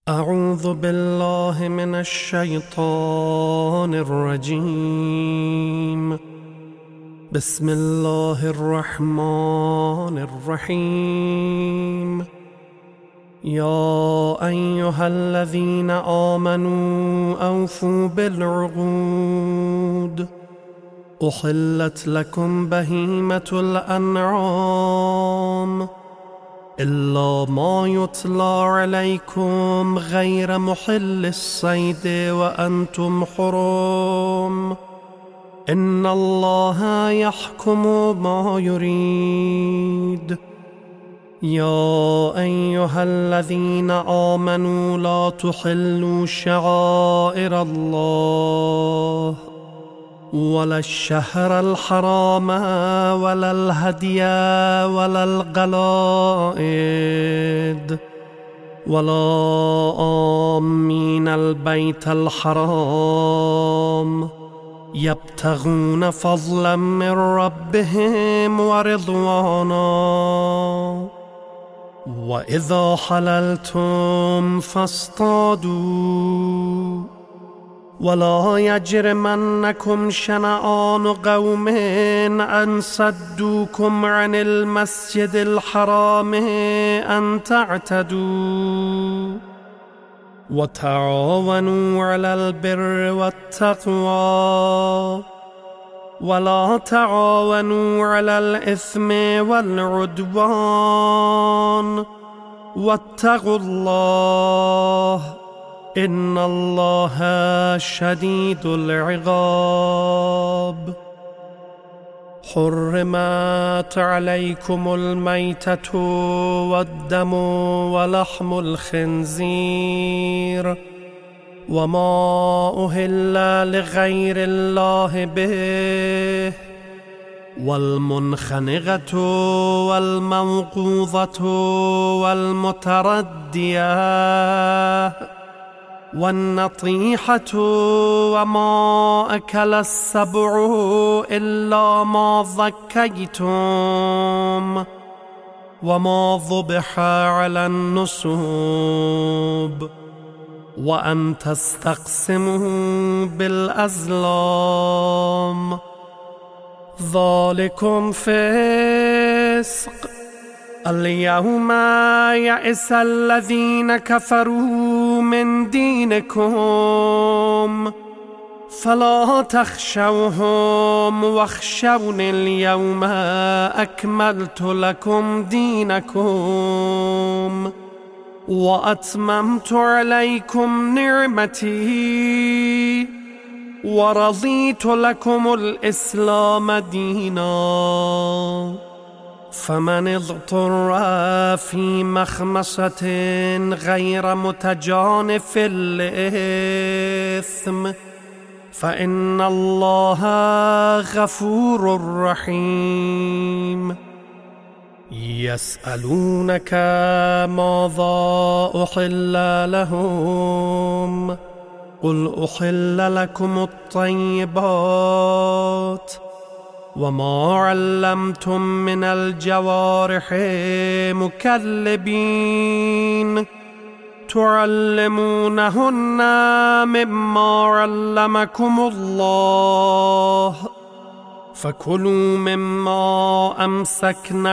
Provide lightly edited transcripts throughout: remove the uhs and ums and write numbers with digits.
أعوذ بالله من الشيطان الرجيم. بسم الله الرحمن الرحيم. يا أيها الذين آمنوا أوفوا بالعقود. أحلت لكم بهيمة الأنعام إلا ما يتلى عليكم غير محل الصيد وأنتم حرم. إن الله يحكم ما يريد. يا أيها الذين آمنوا لا تحلوا شعائر الله ولا الشهر الحرام ولا الهدي ولا القلائد ولا آمين البيت الحرام يبتغون فضلا من ربهم ورضوانا. وإذا حللتم فاصطادوا ولا يجرمنكم شنآن قوم أن صدوكم عن المسجد الحرام أن تعتدوا. وتعاونوا على البر والتقوى ولا تعاونوا على الإثم والعدوان. واتقوا الله إن الله شديد العقاب. حرمت عليكم الميتة والدم ولحم الخنزير وما أهل لغير الله به والمنخنقة والموقوذة والمتردية والنطيحة وما أكل السبع إلا ما ذكيتم وما ذبح على النصب وأن تستقسموا بالأزلام. ذلكم فسق. اليوم يئس الذين كفروا من دينكم فلا تخشوهم واخشون اليوم أكملت لكم دينكم وأتممت عليكم نعمتي ورضيت لكم الإسلام دينا. فمن اضطر في مخمصة غير متجانف للإثم فإن الله غفور رحيم. يسألونك ماذا أحل لهم قل أحل لكم الطيبات وما علمتم من الجوارح مكلبين تعلمونهن مما علمكم الله فكلوا مما أمسكن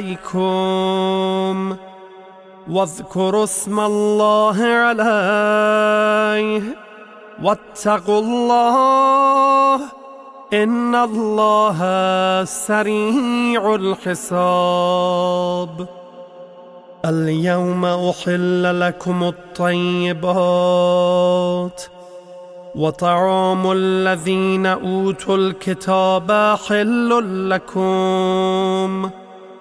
عليكم واذكروا اسم الله عليه واتقوا الله إن الله سريع الحساب. اليوم أحل لكم الطيبات وطعام الذين أوتوا الكتاب حل لكم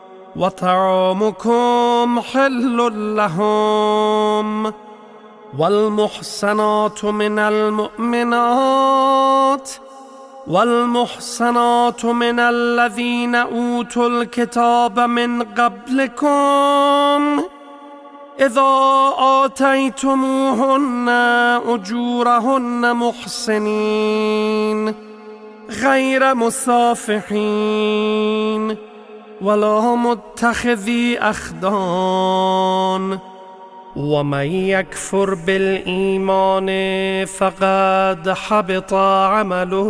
وطعامكم حل لهم. والمحصنات من المؤمنات والمحصنات من الذين أوتوا الكتاب من قبلكم إذا آتيتموهن أجورهن محصنين غير مسافحين ولا متخذي أخدان ومن يكفر بالإيمان فقد حبط عمله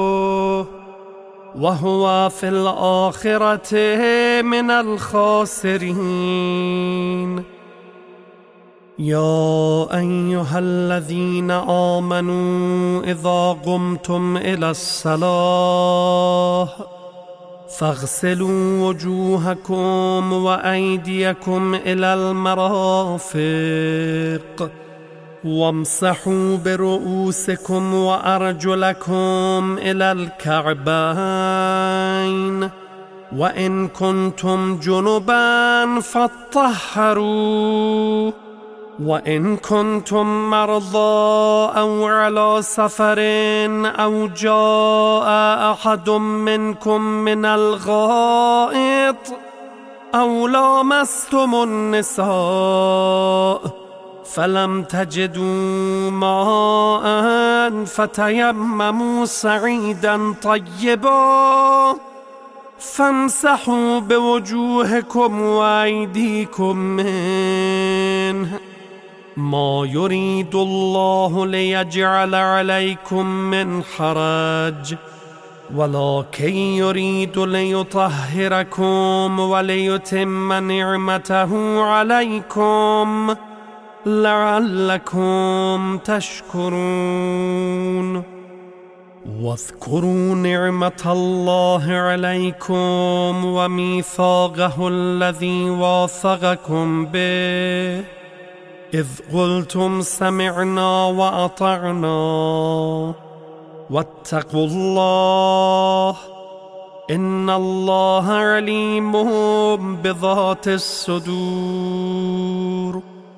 وهو في الآخرة من الخاسرين. يا أيها الذين آمنوا إذا قمتم إلى الصلاة فاغسلوا وجوهكم وأيديكم إلى المرافق وامسحوا برؤوسكم وأرجلكم إلى الكعبين وإن كنتم جنبا فاطهروا وإن كنتم مرضى أو على سفر أو جاء أحد منكم من الغائط أو لامستم النساء فلم تجدوا ماء فتيمموا صعيدا طيبا فامسحوا بوجوهكم وأيديكم منه ما يريد الله ليجعل عليكم من حرج ولكن يريد ليطهركم وليتم نعمته عليكم لعلكم تشكرون. واذكروا نعمة الله عليكم وميثاقه الذي واثقكم به إذ قلتم سمعنا وأطعنا واتقوا الله إن الله عليم بذات الصدور.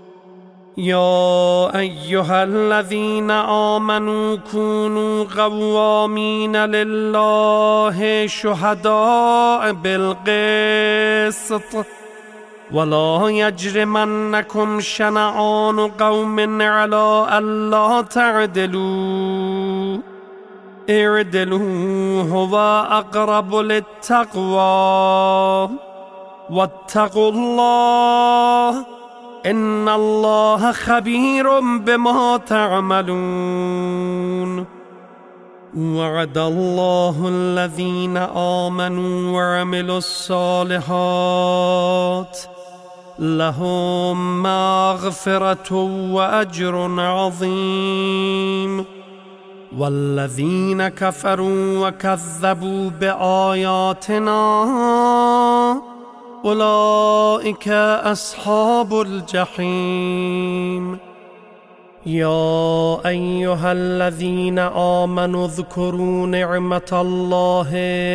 يا أيها الذين آمنوا كونوا قوامين لله شهداء بالقسط ولا يجرمنكم شنآن قوم على ألا تعدلوا اعدلوا هو أقرب للتقوى واتقوا الله إن الله خبير بما تعملون. وعد الله الذين آمنوا وعملوا الصالحات لهم مغفرة وأجر عظيم والذين كفروا وكذبوا بآياتنا أولئك أصحاب الجحيم. يا أيها الذين آمنوا اذكروا نعمة الله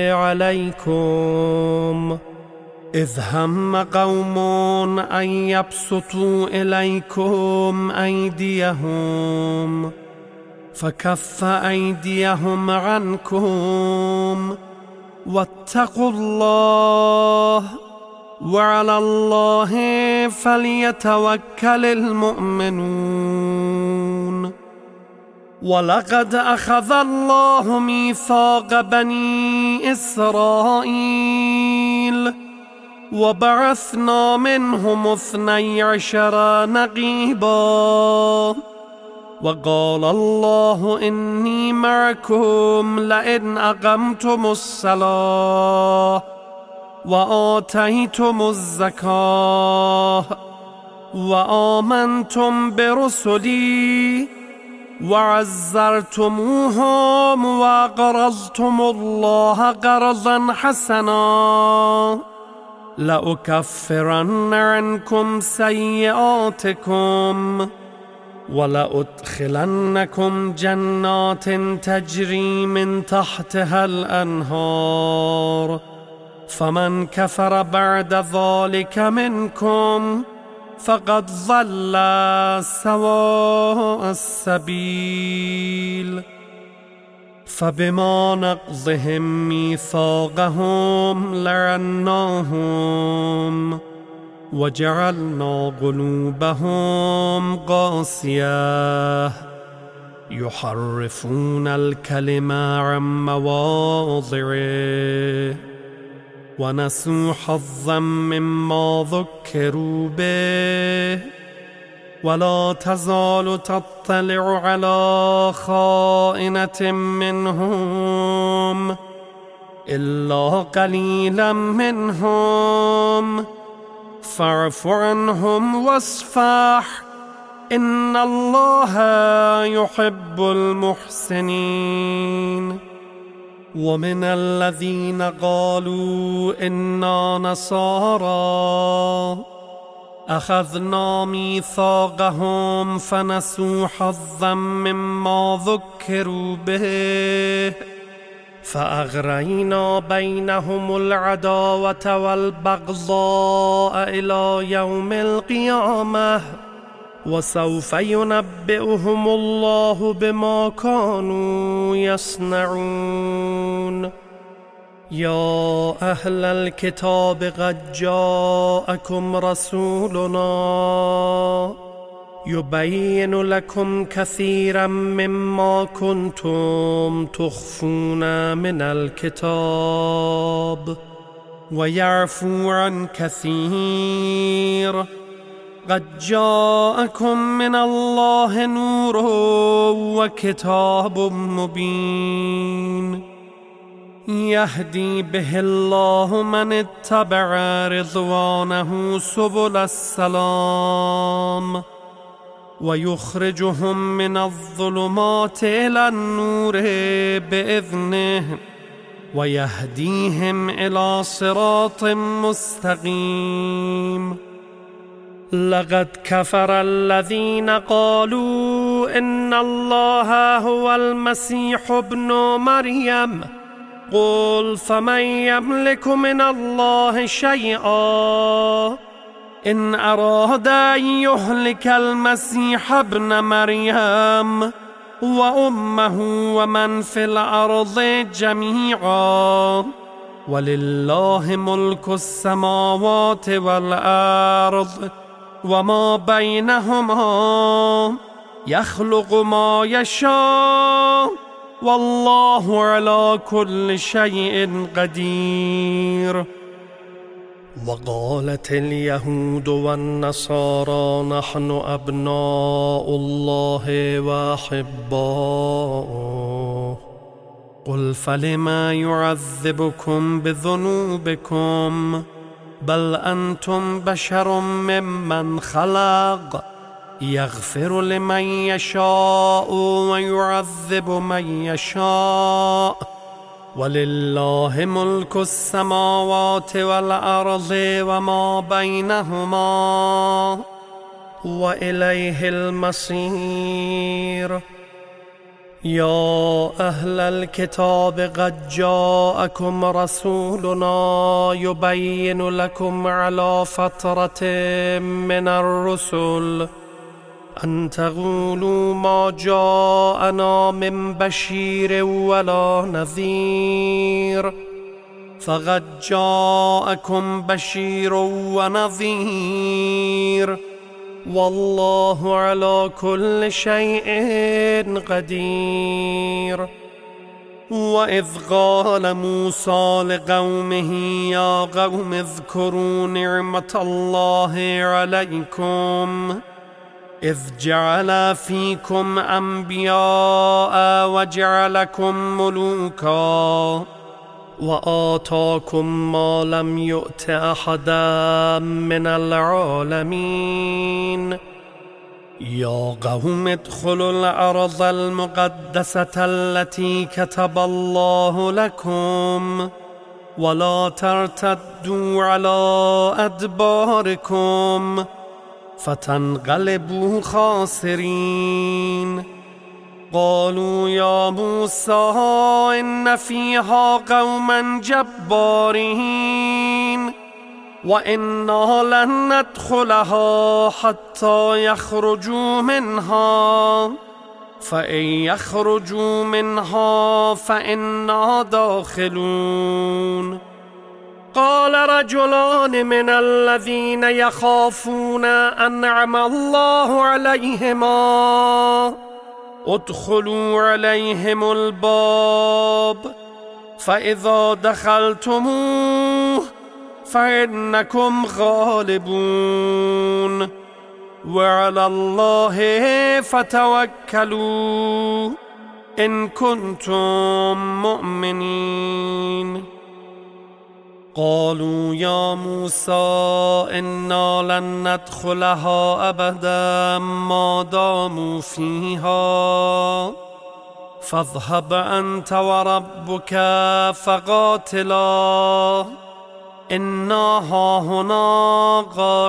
عليكم إذ هم قوم أن يبسطوا إليكم أيديهم فكف أيديهم عنكم واتقوا الله وعلى الله فليتوكل المؤمنون. ولقد أخذ الله ميثاق بني إسرائيل وبعثنا منهم 12 نقيبا وقال الله إني معكم لئن أقمتم الصلاة وآتيتم الزكاة وآمنتم برسلي وعزرتموهم وأقرضتم الله قرضا حسنا لأكفرن عنكم سيئاتكم ولأدخلنكم جنات تجري من تحتها الأنهار فمن كفر بعد ذلك منكم فقد ضل سواء السبيل. فبما نقضهم ميثاقهم لعناهم وجعلنا قلوبهم قاسية يحرفون الكلم عن مواضعه ونسوا حظا مما ذكروا به ولا تزال تطلع على خائنة منهم إلا قليلا منهم فاعف عنهم واصفح إن الله يحب المحسنين. ومن الذين قالوا إنا نصارى أخذنا ميثاقهم فنسوا حظا مما ذكروا به فأغرينا بينهم العداوة والبغضاء إلى يوم القيامة وسوف ينبئهم الله بما كانوا يصنعون. يا أهل الكتاب قد جاءكم رسولنا يبين لكم كثيرا مما كنتم تخفون من الكتاب ويعفو عن كثير. قد جاءكم من الله نور وكتاب مبين يهدي به الله من اتبع رضوانه سبل السلام ويخرجهم من الظلمات إلى النور بإذنه ويهديهم إلى صراط مستقيم. لقد كفر الذين قالوا إن الله هو المسيح ابن مريم قل فمن يملك من الله شيئا إن أراد أن يهلك المسيح ابن مريم وأمه ومن في الأرض جميعا ولله ملك السماوات والأرض وما بينهما يخلق ما يشاء والله على كل شيء قدير. وقالت اليهود والنصارى نحن أبناء الله وأحباؤه قل فلما يعذبكم بذنوبكم بل أنتم بشر ممن خلق يغفر لمن يشاء ويعذب من يشاء ولله ملك السماوات والأرض وما بينهما وإليه المصير. يا أهل الكتاب قد جاءكم رسولنا يبين لكم على فترة من الرسل أن تقولوا ما جاءنا من بشير ولا نذير فقد جاءكم بشير ونذير والله على كل شيء قدير. وإذ قال موسى لقومه يا قوم اذكروا نعمة الله عليكم إذ جعل فيكم أنبياء وجعلكم ملوكا وآتاكم ما لم يؤت أحدا من العالمين. يا قوم ادخلوا الأرض المقدسة التي كتب الله لكم ولا ترتدوا على أدباركم فتنقلبوا خاسرين. قالوا يا موسى إن فيها قوما جبارين وإنا لن ندخلها حتى يخرجوا منها فإن يخرجوا منها فإنا داخلون. قال رجلان من الذين يخافون أنعم الله عليهما ادخلوا عليهم الباب فإذا دخلتموه فإنكم غالبون وعلى الله فتوكلوا إن كنتم مؤمنين. قالوا يا موسى إنا لن ندخلها أبدا ما داموا فيها فاذهب أنت وربك فقاتلا إنا هاهنا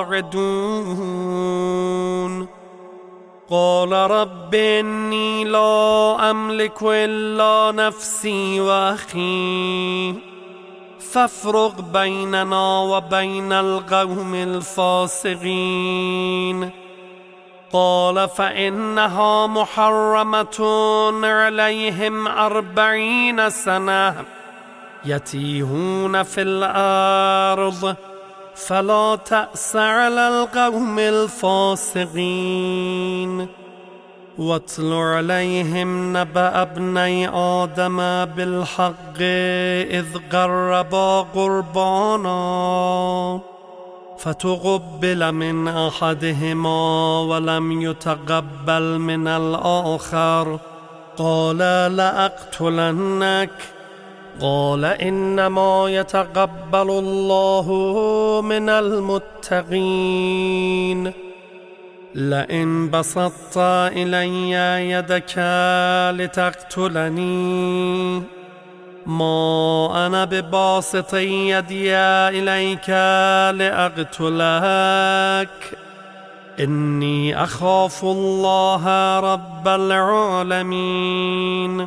قاعدون. قال رب إني لا أملك إلا نفسي وأخي فافرق بيننا وبين القوم الفاسقين. قال فإنها محرمة عليهم 40 سنة يتيهون في الأرض فلا تأس على القوم الفاسقين. واتل عليهم نبأ ابني آدم بالحق إذ قربا قربانا فتقبل من أحدهما ولم يتقبل من الآخر قال لأقتلنك. قال إنما يتقبل الله من المتقين. لئن بسطت إلي يدك لتقتلني ما أنا بباسط يدي إليك لأقتلك إني أخاف الله رب العالمين.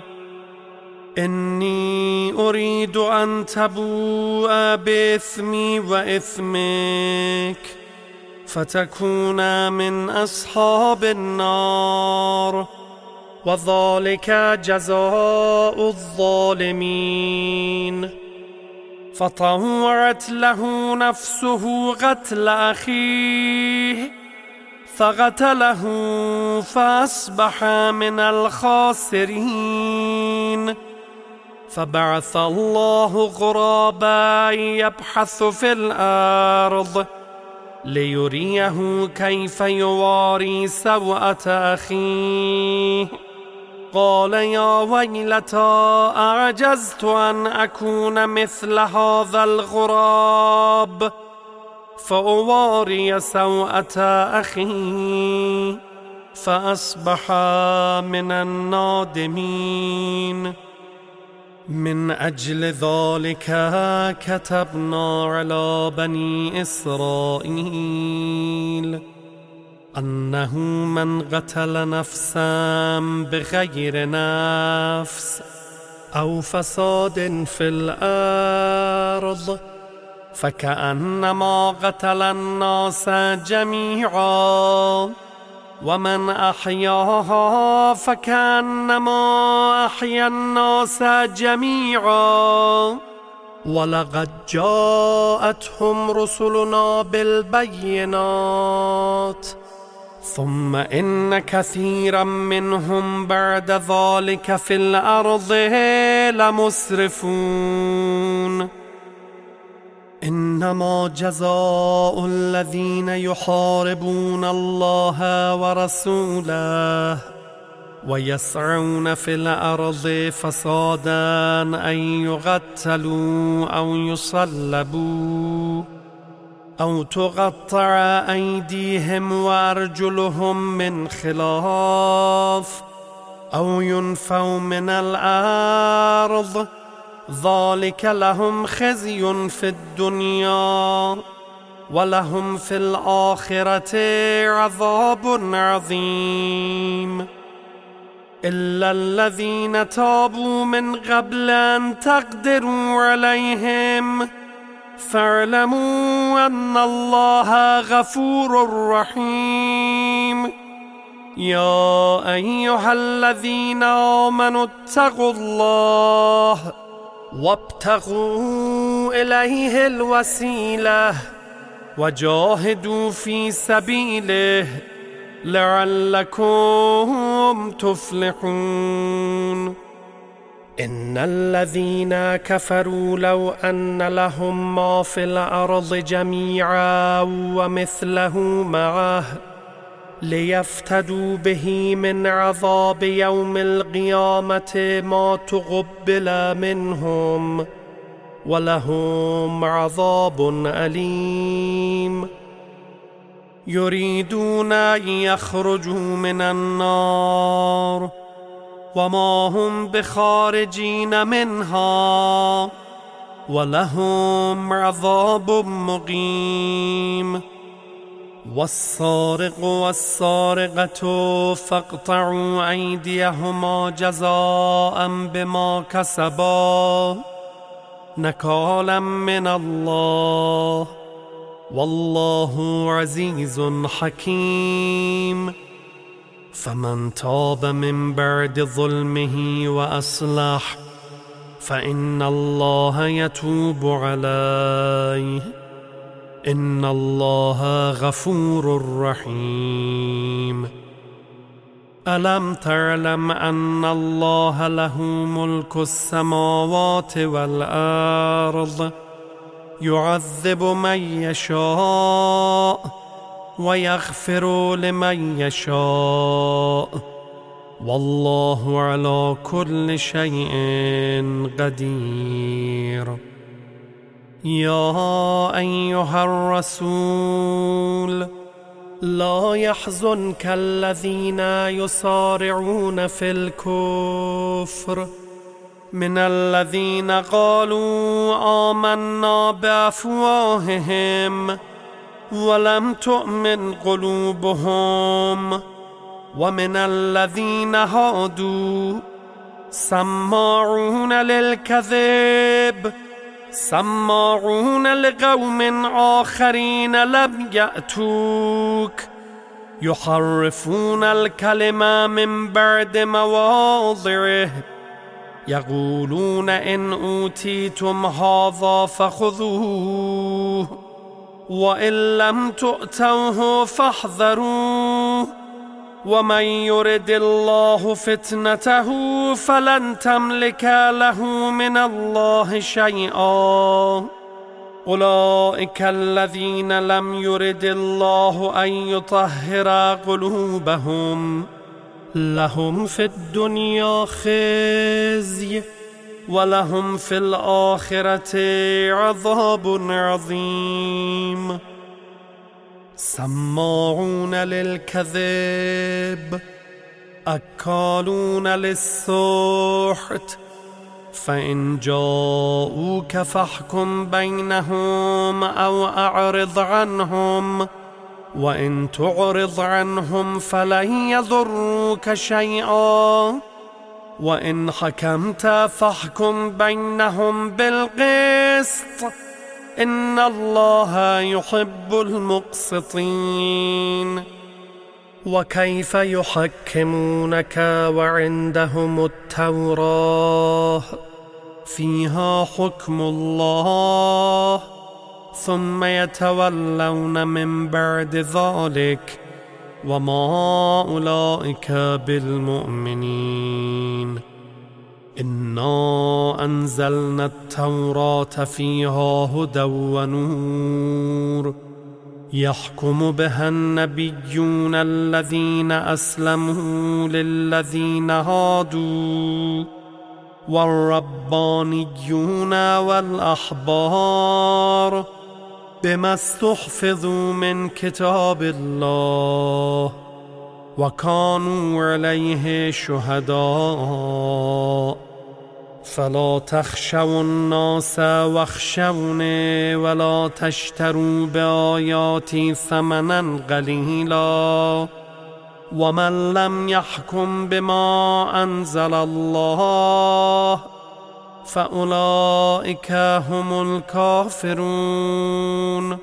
إني أريد أن تبوء بإثمي وإثمك فتكون من أصحاب النار وذلك جزاء الظالمين. فطوعت له نفسه قتل أخيه فقتله فأصبح من الخاسرين. فبعث الله غرابا يبحث في الأرض ليريه كيف يواري سوءة أخيه. قال يا ويلتى أعجزت أن أكون مثل هذا الغراب فأواري سوءة أخي فأصبح من النادمين. من أجل ذلك كتبنا على بني إسرائيل أنه من قتل نفسا بغير نفس أو فساد في الأرض فكأنما قتل الناس جميعا ومن أحياها فكأنما أحيا الناس جميعا. ولقد جاءتهم رسلنا بالبينات ثم إن كثيرا منهم بعد ذلك في الأرض لمسرفون. إنما جزاء الذين يحاربون الله ورسوله ويسعون في الأرض فسادا أن يقتلوا أو يصلبوا أو تقطع أيديهم وأرجلهم من خلاف أو ينفوا من الأرض ذلك لهم خزي في الدنيا ولهم في الآخرة عذاب عظيم. إلا الذين تابوا من قبل أن تقدروا عليهم فاعلموا أن الله غفور رحيم. يا أيها الذين آمنوا اتقوا الله وابتغوا إليه الوسيلة وجاهدوا في سبيله لعلكم تفلحون. إن الذين كفروا لو أن لهم ما في الأرض جميعا ومثله معه ليفتدوا به من عذاب يوم القيامة ما تقبل منهم ولهم عذاب أليم. يريدون أن يخرجوا من النار وما هم بخارجين منها ولهم عذاب مقيم. والسارق والسارقة فاقطعوا أيديهما جزاء بما كسبا نكالا من الله والله عزيز حكيم. فمن تاب من بعد ظلمه وأصلح فإن الله يتوب عليه إن الله غفور رحيم. ألم تعلم أن الله له ملك السماوات والأرض يعذب من يشاء ويغفر لمن يشاء والله على كل شيء قدير. يا أيها الرسول لا يحزنك الذين يصارعون في الكفر من الذين قالوا آمنا بأفواههم ولم تؤمن قلوبهم ومن الذين هادوا سماعون للكذب سماعون لقوم آخرين لم يأتوك يحرفون الكلمة من بعد مواضعه يقولون إن أوتيتم هذا فخذوه وإن لم تؤتوه فاحذروه ومن يرد الله فتنته فلن تملك له من الله شيئا. أولئك الذين لم يرد الله أن يطهر قلوبهم لهم في الدنيا خزي ولهم في الآخرة عذاب عظيم. سماعون للكذب أكالون للسحت فإن جاءوك فاحكم بينهم أو أعرض عنهم وإن تعرض عنهم فلن يضروك شيئا وإن حكمت فاحكم بينهم بالقسط إن الله يحب المقسطين. وكيف يحكمونك وعندهم التوراة فيها حكم الله ثم يتولون من بعد ذلك وما أولئك بالمؤمنين. إنا أنزلنا التوراة فيها هدى ونور يحكم بها النبيون الذين أسلموا للذين هادوا والربانيون والأحبار بما استحفظوا من كتاب الله وكانوا عليه شهداء. فلا تخشوا الناس واخشوني ولا تشتروا بآياتي ثمنا قليلا ومن لم يحكم بما أنزل الله فأولئك هم الكافرون.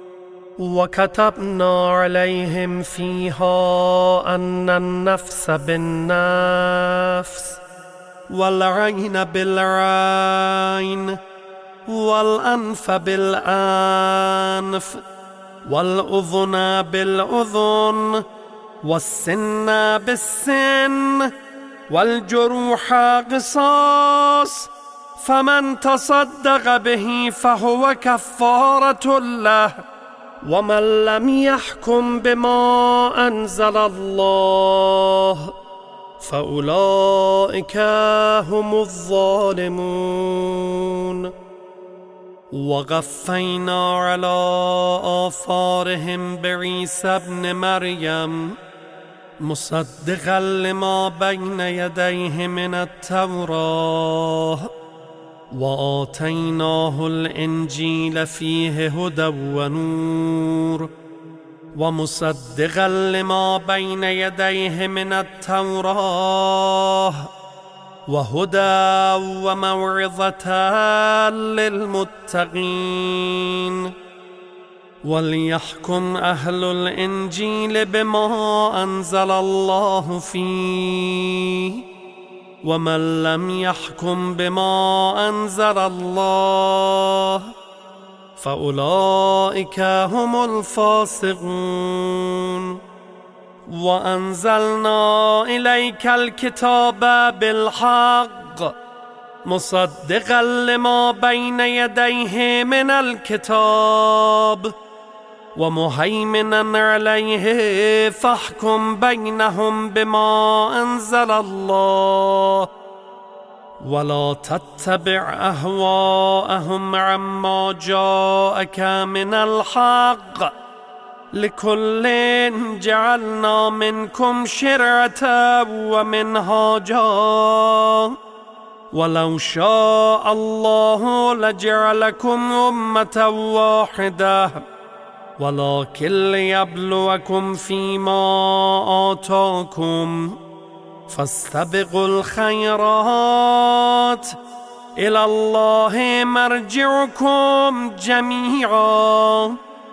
وكتبنا عليهم فيها أن النفس بالنفس والعين بالعين والأنف بالأنف والأذن بالأذن والسن بالسن والجروح قصاص فمن تصدق به فهو كفارة له ومن لم يحكم بما أنزل الله فأولئك هم الظالمون. وقفينا على آثارهم بعيسى ابن مريم مصدقا لما بين يديه من التوراة وآتيناه الإنجيل فيه هدى ونور ومصدقا لما بين يديه من التوراة وهدى وموعظة للمتقين. وليحكم أهل الإنجيل بما أنزل الله فيه ومن لم يحكم بما أنزل الله فأولئك هم الفاسقون. وأنزلنا إليك الكتاب بالحق مصدقا لما بين يديه من الكتاب ومهيمنا عليه فاحكم بينهم بما أنزل الله ولا تتبع أهواءهم عما جاءك من الحق لكل جعلنا منكم شرعة ومنهاجا ولو شاء الله لجعلكم أمة واحدة ولكن ليبلوكم فيما آتاكم فاستبقوا الخيرات إلى الله مرجعكم جميعا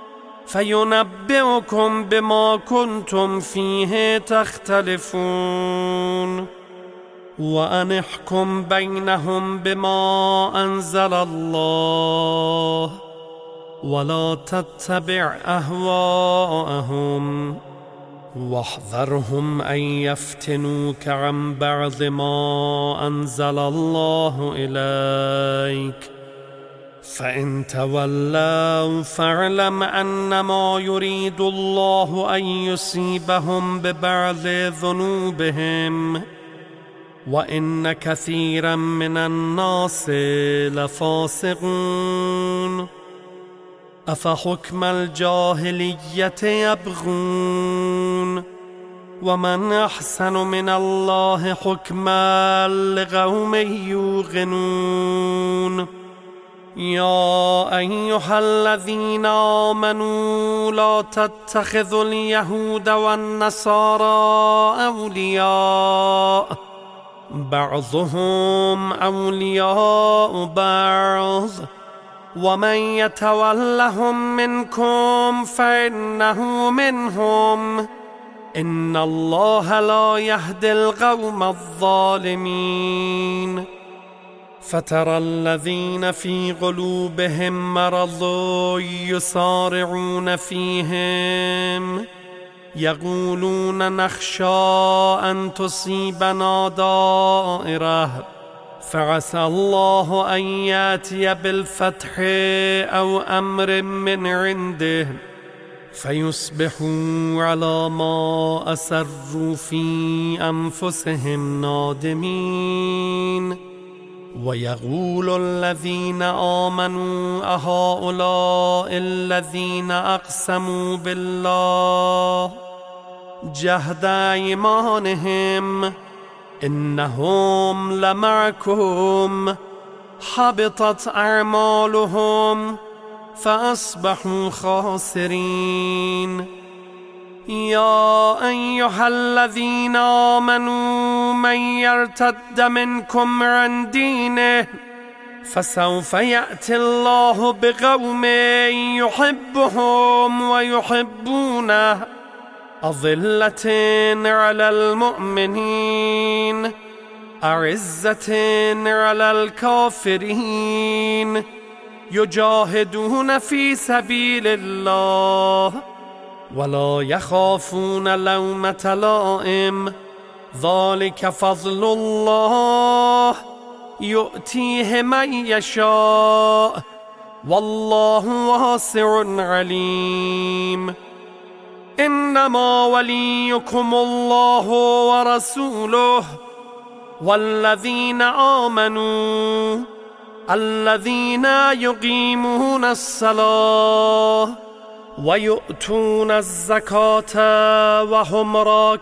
فينبئكم بما كنتم فيه تختلفون. وأن احكم بينهم بما أنزل الله ولا تتبع أهواءهم واحذرهم أن يفتنوك عن بعض ما أنزل الله إليك فإن تولوا فاعلم أنما يريد الله أن يصيبهم ببعض ذنوبهم وإن كثيرا من الناس لفاسقون. أفحكم الجاهلية يبغون ومن أحسن من الله حكما لقوم يوقنون. يا أيها الذين آمنوا لا تتخذوا اليهود والنصارى أولياء بعضهم أولياء بعض ومن يتولهم منكم فإنه منهم إن الله لا يهدي القوم الظالمين. فترى الذين في قلوبهم مرض يسارعون فيهم يقولون نخشى أن تصيبنا دائرة فعسى الله أن يأتي بالفتح أو أمر من عنده فيصبحوا على ما أسروا في أنفسهم نادمين. ويقول الذين آمنوا أهؤلاء الذين أقسموا بالله جهد أيمانهم إنهم لمعكم حبطت أعمالهم فأصبحوا خاسرين. يا أيها الذين آمنوا من يرتد منكم عن دينه فسوف يأتي الله بقوم يحبهم ويحبونه أذلة على المؤمنين أعزة على الكافرين يجاهدون في سبيل الله ولا يخافون لومة لائم ذلك فضل الله يؤتيه من يشاء والله واسع عليم. إنما وليكم الله ورسوله والذين آمنوا الذين يقيمون الصلاة ويؤتون الزكاة وهم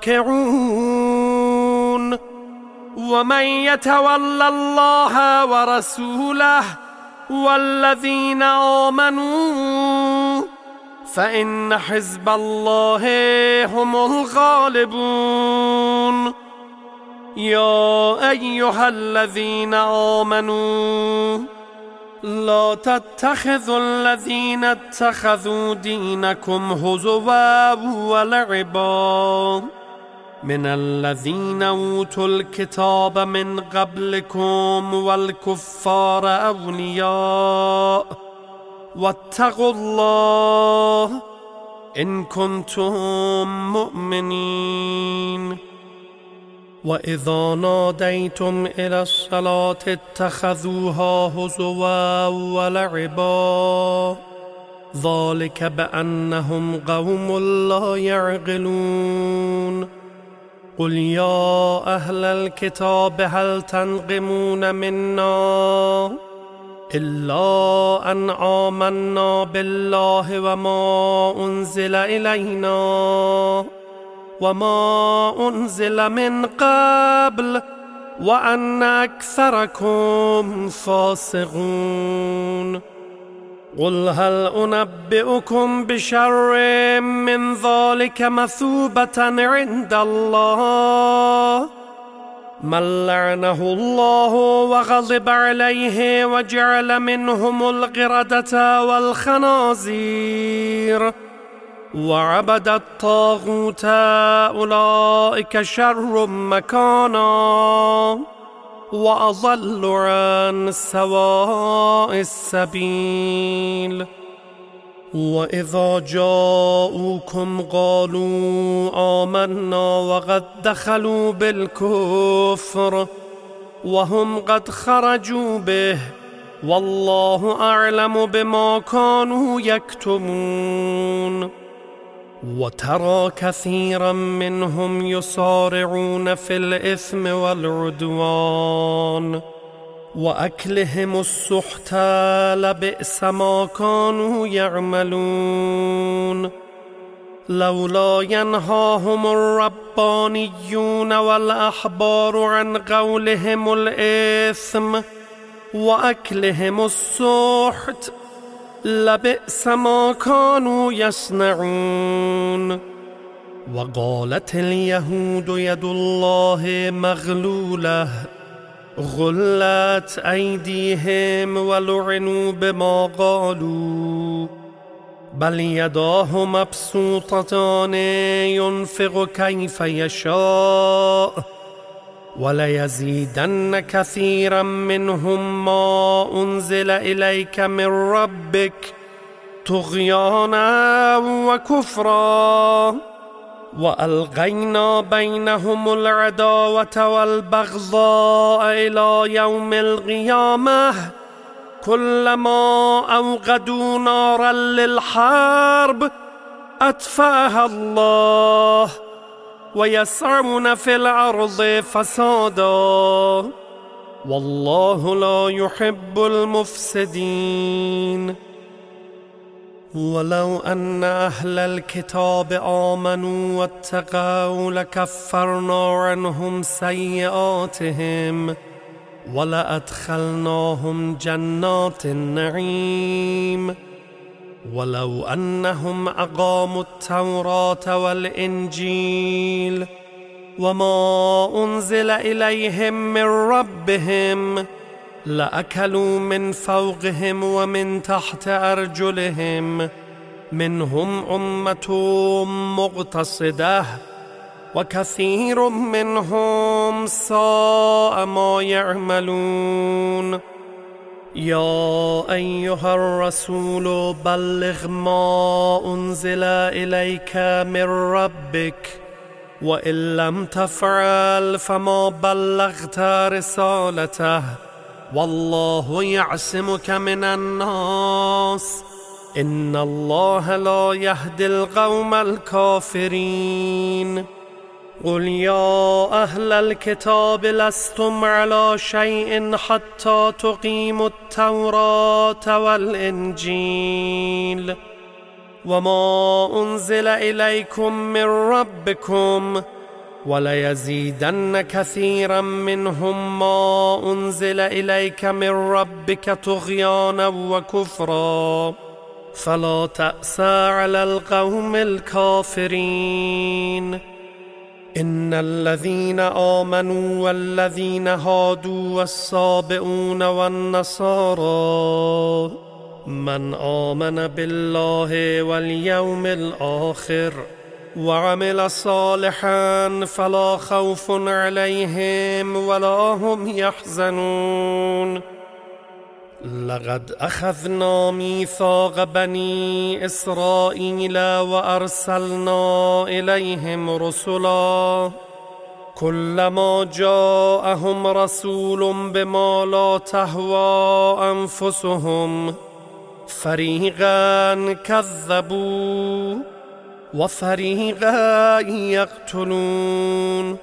راكعون. ومن يتول الله ورسوله والذين آمنوا فإن حزب الله هم الغالبون. يا أيها الذين آمنوا لا تتخذوا الذين اتخذوا دينكم هزوا ولعبا من الذين أوتوا الكتاب من قبلكم والكفار أولياء واتقوا الله إن كنتم مؤمنين. وإذا ناديتم إلى الصلاة اتخذوها هزوا ولعبا ذلك بأنهم قوم لا يعقلون. قل يا أهل الكتاب هل تنقمون منا إلا أن آمنا بالله وما أنزل إلينا وما أنزل من قبل وأن أكثركم فاسقون. قل هل أنبئكم بشر من ذلك مثوبة عند الله من لعنه الله وغضب عليه وجعل منهم القردة والخنازير وعبد الطاغوت أولئك شر مكانا وأضل عن سواء السبيل. وإذا جاءوكم قالوا آمنا وقد دخلوا بالكفر وهم قد خرجوا به والله أعلم بما كانوا يكتمون. وترى كثيرا منهم يصارعون في الإثم والعدوان وأكلهم السحت لبئس ما كانوا يعملون. لولا ينهاهم الربانيون والأحبار عن قولهم الإثم وأكلهم السحت لبئس ما كانوا يصنعون. وقالت اليهود يد الله مغلولة غلت أيديهم ولعنوا بما قالوا بل يداه مبسوطتان ينفق كيف يشاء وليزيدن كثيرا منهم ما أنزل إليك من ربك طغيانا وكفرا وألقينا بينهم العداوة والبغضاء إلى يوم القيامة كلما أوقدوا نارا للحرب أطفأها الله ويسعون في الأرض فسادا والله لا يحب المفسدين. ولو أن أهل الكتاب آمنوا واتقوا لكفرنا عنهم سيئاتهم ولأدخلناهم جنات النعيم. ولو أنهم أقاموا التوراة والإنجيل وما أنزل إليهم من ربهم لأكلوا من فوقهم ومن تحت أرجلهم منهم أمة مقتصدة وكثير منهم ساء ما يعملون. يا أيها الرسول بلغ ما أنزل إليك من ربك وإن لم تفعل فما بلغت رسالته والله يعصمك من الناس إن الله لا يهدي القوم الكافرين قل يا أهل الكتاب لستم على شيء حتى تقيموا التوراة والإنجيل وما أنزل إليكم من ربكم وليزيدن كثيرا منهم ما أنزل إليك من ربك طغيانا وكفرا فلا تأسى على القوم الكافرين إن الذين آمنوا والذين هادوا والصابئون والنصارى من آمن بالله واليوم الآخر وعمل صالحا فلا خوف عليهم ولا هم يحزنون لقد أخذنا ميثاق بني إسرائيل وأرسلنا إليهم رسلا كلما جاءهم رسول بما لا تهوى أنفسهم فريقا كذبوا وفريقا يقتلون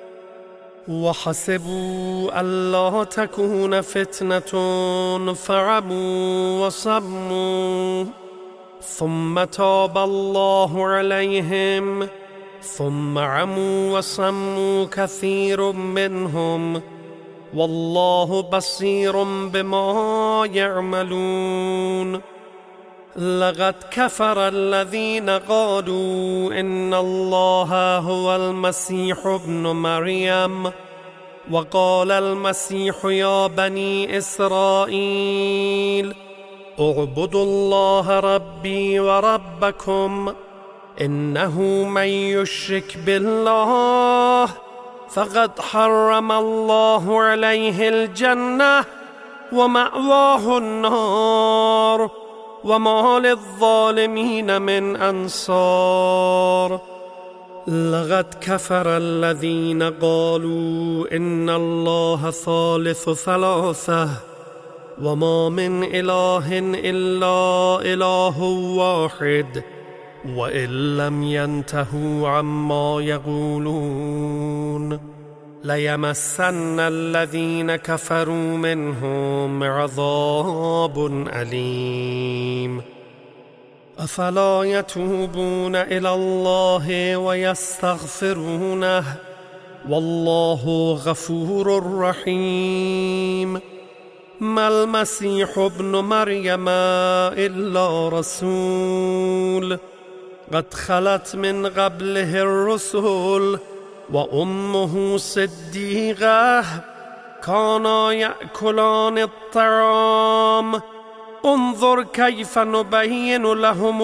وحسبوا ألا تكون فتنة فعموا وصموا ثم تاب الله عليهم ثم عموا وصموا كثير منهم والله بصير بما يعملون لقد كفر الذين قالوا إن الله هو المسيح ابن مريم وقال المسيح يا بني إسرائيل اعبدوا الله ربي وربكم إنه من يشرك بالله فقد حرم الله عليه الجنة ومأواه النار وما للظالمين من أنصار لقد كفر الذين قالوا إن الله ثالث ثلاثة وما من إله إلا إله واحد وإن لم ينتهوا عما يقولون ليمسن الذين كفروا منهم عذاب أليم أفلا يتوبون إلى الله ويستغفرونه والله غفور رحيم ما المسيح ابن مريم إلا رسول قد خلت من قبله الرسل وأمه صديقة كانا يأكلان الطعام انظر كيف نبين لهم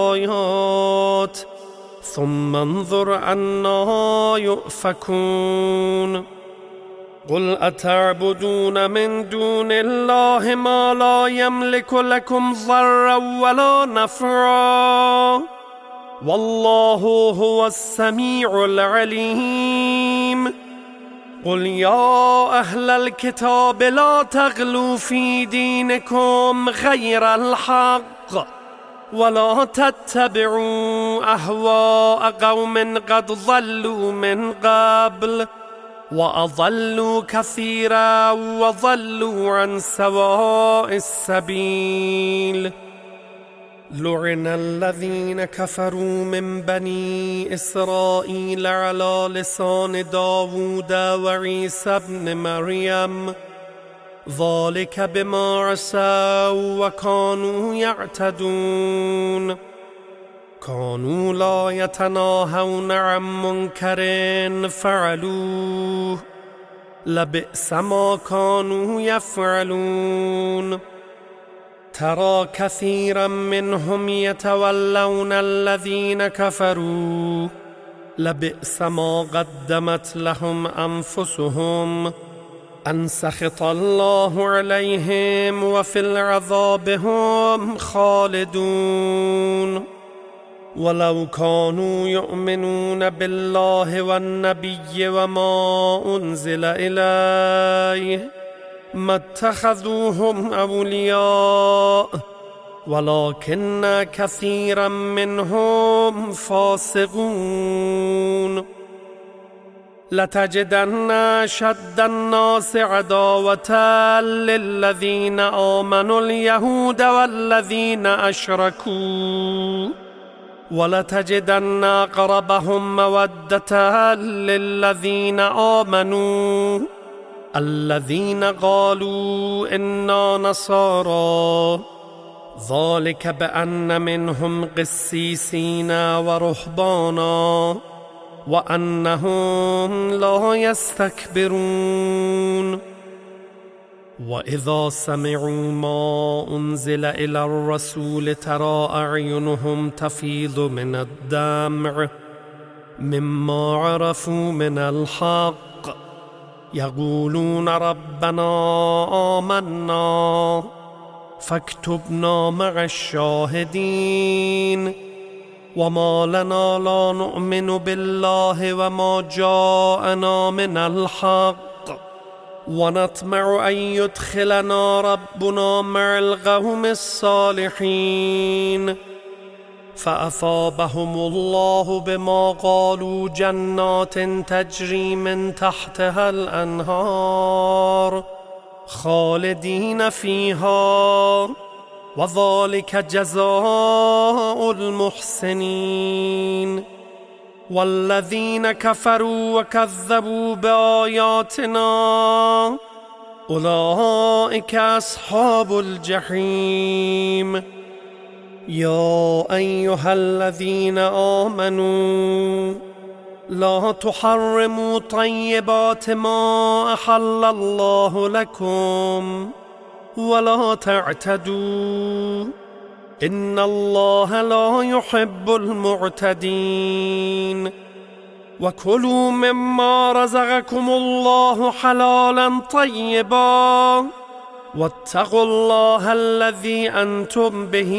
الآيات ثم انظر أنا يؤفكون قل أتعبدون من دون الله ما لا يملك لكم ضرا ولا نفعا والله هو السميع العليم قل يا أهل الكتاب لا تغلوا في دينكم غير الحق ولا تتبعوا أهواء قوم قد ضلوا من قبل وأضلوا كثيرا وضلوا عن سواء السبيل لعن الذين كفروا من بني إسرائيل على لسان داود وعيسى ابن مريم ذلك بما عصوا وكانوا يعتدون كانوا لا يتناهون عن منكر فعلوه لبئس ما كانوا يفعلون ترى كثيرا منهم يتولون الذين كفروا لبئس ما قدمت لهم أنفسهم أن سخط الله عليهم وفي العذاب هم خالدون ولو كانوا يؤمنون بالله والنبي وما أنزل إليه ما اتخذوهم أولياء ولكن كثيرا منهم فاسقون لتجدن أشد الناس عداوة للذين آمنوا اليهود والذين أشركوا ولتجدن أقربهم مودة للذين آمنوا الذين قالوا إنا نصارى ذلك بأن منهم قسيسين ورهبانا وأنهم لا يستكبرون وإذا سمعوا ما أنزل إلى الرسول ترى أعينهم تفيض من الدمع مما عرفوا من الحق يقولون ربنا آمنا فاكتبنا مع الشاهدين وما لنا لا نؤمن بالله وما جاءنا من الحق ونطمع أن يدخلنا ربنا مع القوم الصالحين فأثابهم الله بما قالوا جنات تجري من تحتها الأنهار خالدين فيها وذلك جزاء المحسنين والذين كفروا وكذبوا بآياتنا أولئك أصحاب الجحيم يا أيها الذين آمنوا لا تحرموا طيبات ما أحل الله لكم ولا تعتدوا إن الله لا يحب المعتدين وكلوا مما رزقكم الله حلالا طيبا واتقوا الله الذي أنتم به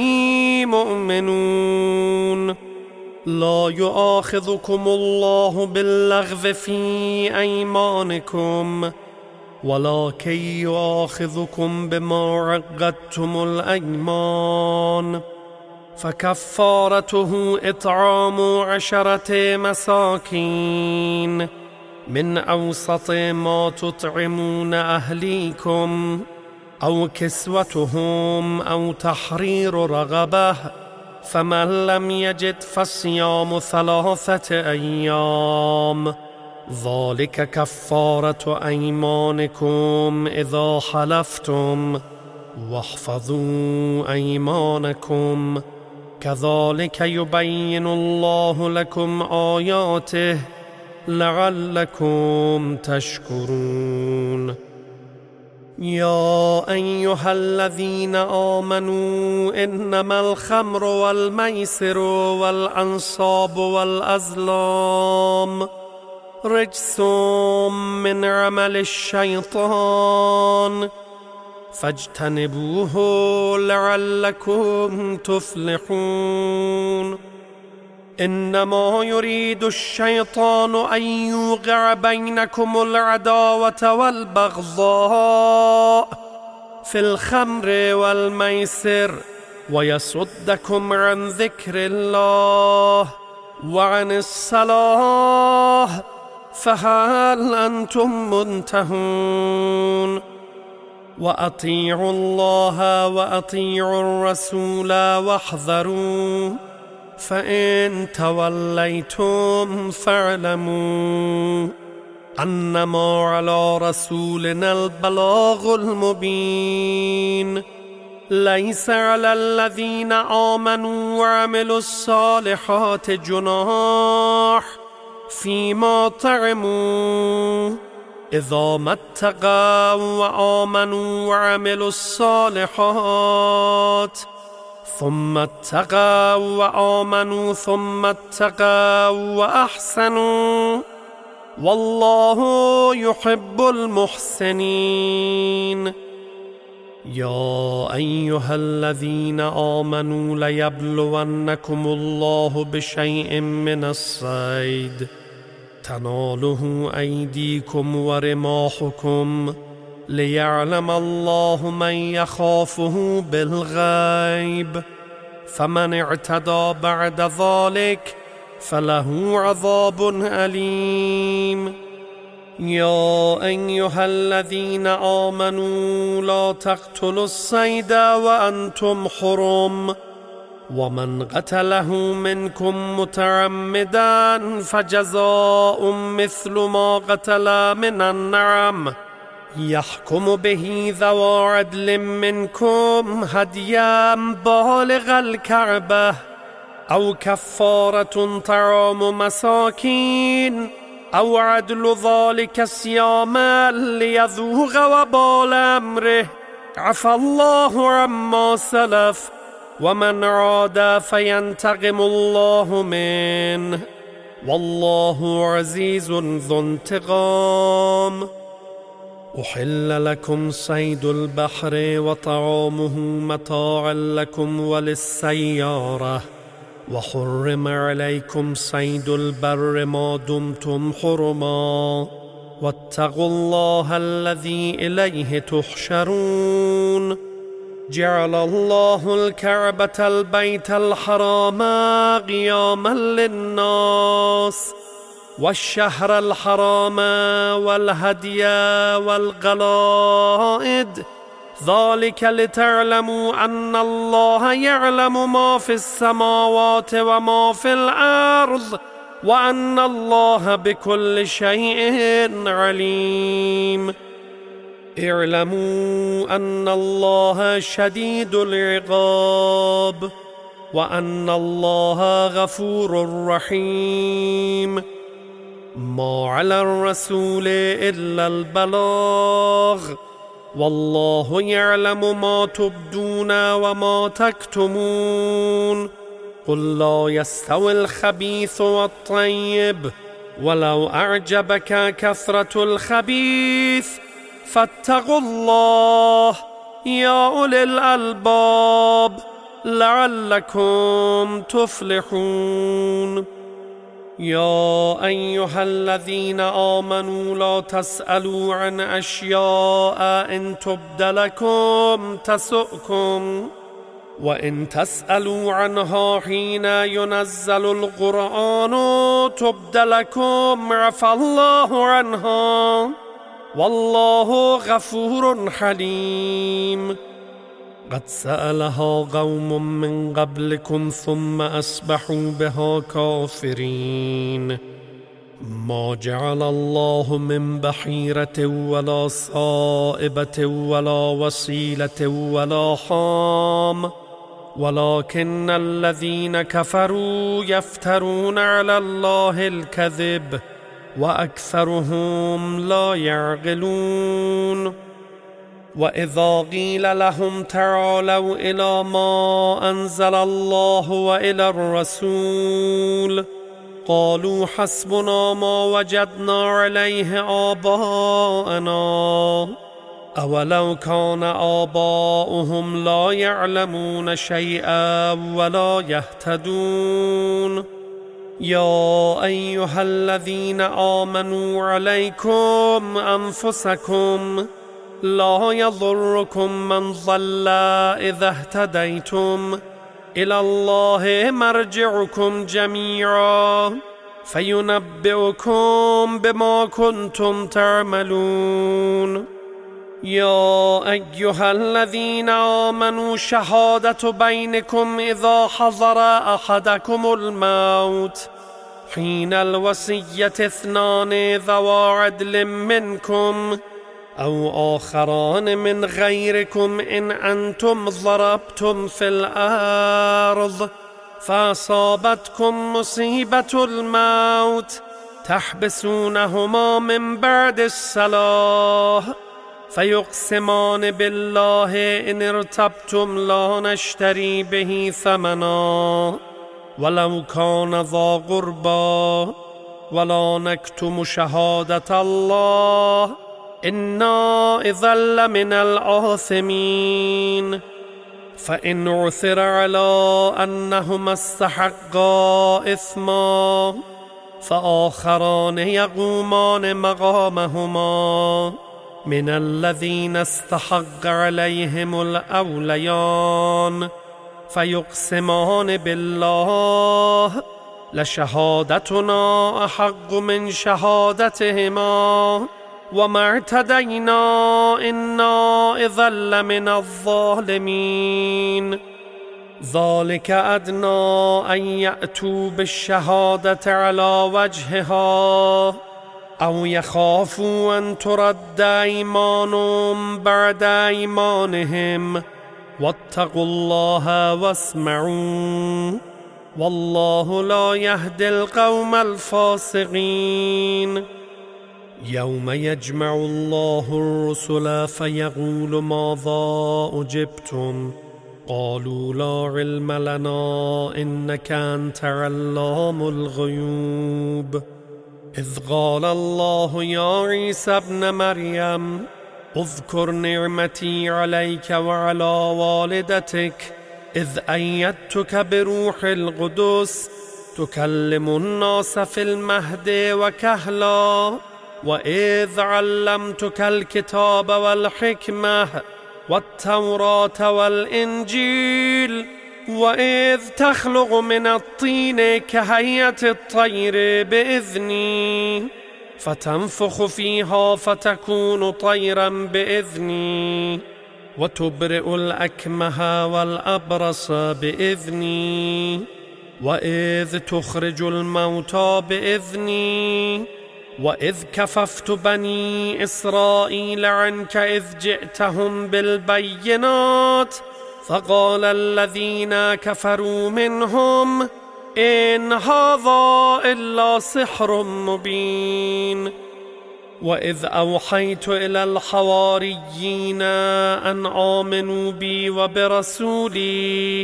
مؤمنون لا يؤاخذكم الله باللغو في أيمانكم ولكن يؤاخذكم بما عقدتم الأيمان فكفارته إطعام 10 مساكين من أوسط ما تطعمون أهليكم أو كسوتهم أو تحرير رغبة فمن لم يجد فصيام 3 أيام ذلك كفارة أيمانكم إذا حلفتم واحفظوا أيمانكم كذلك يبين الله لكم آياته لعلكم تشكرون يا أيها الذين آمنوا إنما الخمر والميسر والأنصاب والأزلام رجس من عمل الشيطان فاجتنبوه لعلكم تفلحون إنما يريد الشيطان أن يوقع بينكم العداوة والبغضاء في الخمر والميسر ويصدكم عن ذكر الله وعن الصلاة فهل أنتم منتهون وأطيعوا الله وأطيعوا الرسول واحذروا فإن توليتم فاعلموا أنما على رسولنا البلاغ المبين ليس على الذين آمنوا وعملوا الصالحات جناح فيما طعموا إذا ما اتقوا وآمنوا وعملوا الصالحات ثم اتقوا وآمنوا ثم اتقوا وأحسنوا والله يحب المحسنين يا أيها الذين آمنوا ليبلونكم الله بشيء من الصيد تناله أيديكم ورماحكم ليعلم الله من يخافه بالغيب، فمن اعتدى بعد ذلك فله عذاب أليم. يا أيها الذين آمنوا لا تقتلوا الصيد وأنتم حرم، ومن قتله منكم متعمدا فجزاء مثل ما قتل من النعم، يحكم به ذو عدل منكم هديا بالغ الكعبة، أو كفارة طعام مساكين، أو عدل ذلك صياما ليذوق وبال أمره، عفى الله عما سلف، ومن عاد فينتقم الله منه، والله عزيز ذو انتقام. أحل لكم صيد البحر وطعامه متاعا لكم وللسيارة، وحرم عليكم صيد البر ما دمتم حرما، واتقوا الله الذي إليه تحشرون. جعل الله الكعبة البيت الحرام قياما للناس، والشهر الحرام والهدي والقلائد، ذلك لتعلموا أن الله يعلم ما في السماوات وما في الأرض، وأن الله بكل شيء عليم. اعلموا أن الله شديد العقاب، وأن الله غفور رحيم. ما على الرسول إلا البلاغ، والله يعلم ما تبدون وما تكتمون. قل لا يستوي الخبيث والطيب، ولو أعجبك كثرة الخبيث، فاتقوا الله يا أولي الألباب لعلكم تفلحون. يا أيها الذين آمنوا لا تسألوا عن أشياء إن تبد لكم تسؤكم، وإن تسألوا عنها حين ينزل القرآن تبد لكم عفى الله عنها، والله غفور حليم. قد سألها قوم من قبلكم ثم أصبحوا بها كافرين. ما جعل الله من بحيرة ولا صائبة ولا وصيلة ولا حام، ولكن الذين كفروا يفترون على الله الكذب، وأكثرهم لا يعقلون. وإذا قيل لهم تعالوا إلى ما أنزل الله وإلى الرسول قالوا حسبنا ما وجدنا عليه آباءنا، أولو كان آباؤهم لا يعلمون شيئا ولا يهتدون. يا أيها الذين آمنوا عليكم أنفسكم، لا يضركم من ضل إذا اهتديتم، إلى الله مرجعكم جميعا فينبئكم بما كنتم تعملون. يا أيها الذين آمنوا شهادة بينكم إذا حضر أحدكم الموت حين الوصية 2 ذوى عدل منكم أو آخران من غيركم إن أنتم ضربتم في الأرض فأصابتكم مصيبة الموت تحبسونهما من بعد الصلاة فيقسمان بالله إن ارتبتم لا نشتري به ثمنا ولو كان ذا قربى، ولا نكتم شهادة الله إنا إذا لمن الآثمين. فإن عثر على أنهما استحقا إثما فآخران يقومان مقامهما من الذين استحق عليهم الأوليان فيقسمان بالله لشهادتنا أحق من شهادتهما وما اعتدينا إنا إذا لمن الظالمين. ذلك أدنى أن يأتوا بالشهادة على وجهها أو يخافوا أن ترد أيمان بعد أيمانهم واتقوا الله واسمعوا والله لا يهدي القوم الفاسقين. يوم يجمع الله الرسل فيقول ماذا أجبتم قالوا لا علم لنا إنك أنت علام الغيوب. إذ قال الله يا عيسى ابن مريم اذكر نعمتي عليك وعلى والدتك إذ أيدتك بروح القدس تكلم الناس في المهد وكهلا وإذ علمتك الكتاب والحكمة والتوراة والإنجيل وإذ تخلق من الطين كهيئة الطير بإذني فتنفخ فيها فتكون طيرا بإذني وتبرئ الأكمه والأبرص بإذني وإذ تخرج الموتى بإذني وإذ كففت بني إسرائيل عنك إذ جئتهم بالبينات فقال الذين كفروا منهم إن هذا إلا سحر مبين. وإذ أوحيت إلى الحواريين أن آمنوا بي وبرسولي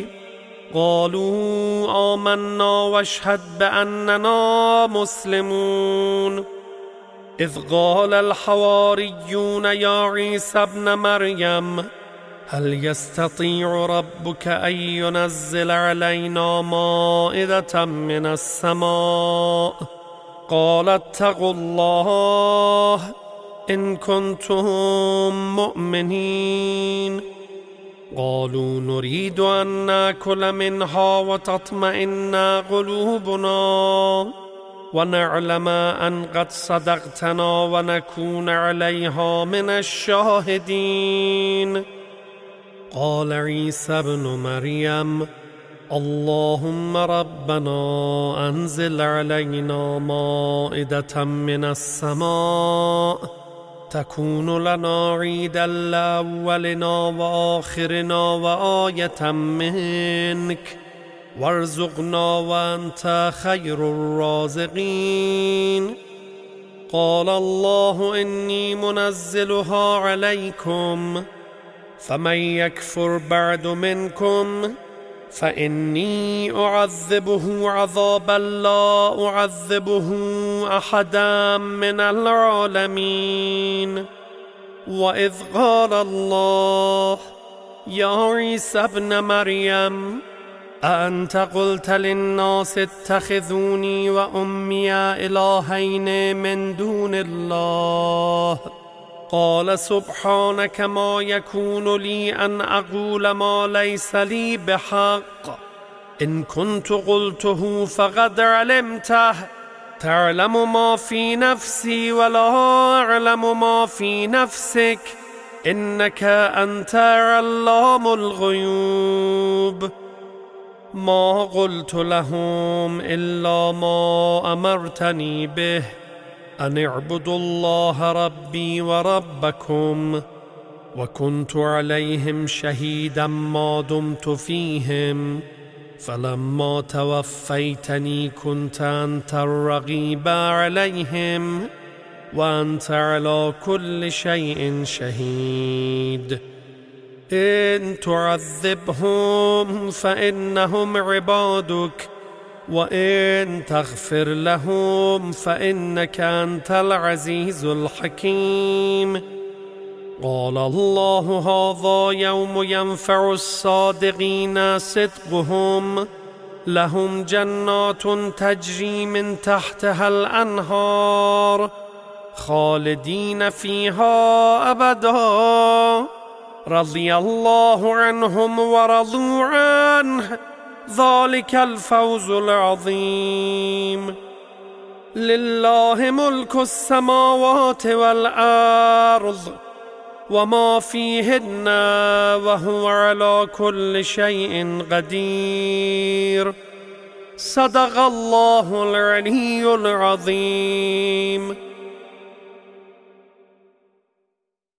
قالوا آمنا واشهد بأننا مسلمون. إذ قال الحواريون يا عيسى ابن مريم هل يستطيع ربك أن ينزل علينا مائدة من السماء قال اتقوا الله إن كنتم مؤمنين. قالوا نريد أن نأكل منها وتطمئن قلوبنا ونعلم أن قد صدقتنا ونكون عليها من الشاهدين. قال عيسى ابن مريم اللهم ربنا أنزل علينا مائدة من السماء تكون لنا عيدا لأولنا وآخرنا وآية منك وارزقنا وأنت خير الرازقين. قال الله إني منزلها عليكم فمن يكفر بعد منكم فإني أعذبه عذابا لا أعذبه أحدا من العالمين. وإذ قال الله يا عيسى ابن مريم أأنت قلت للناس اتخذوني وأمي إلهين من دون الله قال سبحانك ما يكون لي أن أقول ما ليس لي بحق إن كنت قلته فقد علمته تعلم ما في نفسي ولا أعلم ما في نفسك إنك أنت علام الغيوب. ما قلت لهم إلا ما أمرتني به أن اعبدوا الله ربي وربكم وكنت عليهم شهيدا ما دمت فيهم فلما توفيتني كنت أنت الرقيب عليهم وأنت على كل شيء شهيد. إن تعذبهم فإنهم عبادك وإن تغفر لهم فإنك أنت العزيز الحكيم. قال الله هذا يوم ينفع الصادقين صدقهم لهم جنات تجري من تحتها الأنهار خالدين فيها أبدا رضي الله عنهم ورضوا عنه ذلك الفوز العظيم. لله ملك السماوات والأرض وما فيهن وهو على كل شيء قدير. صدق الله العلي العظيم.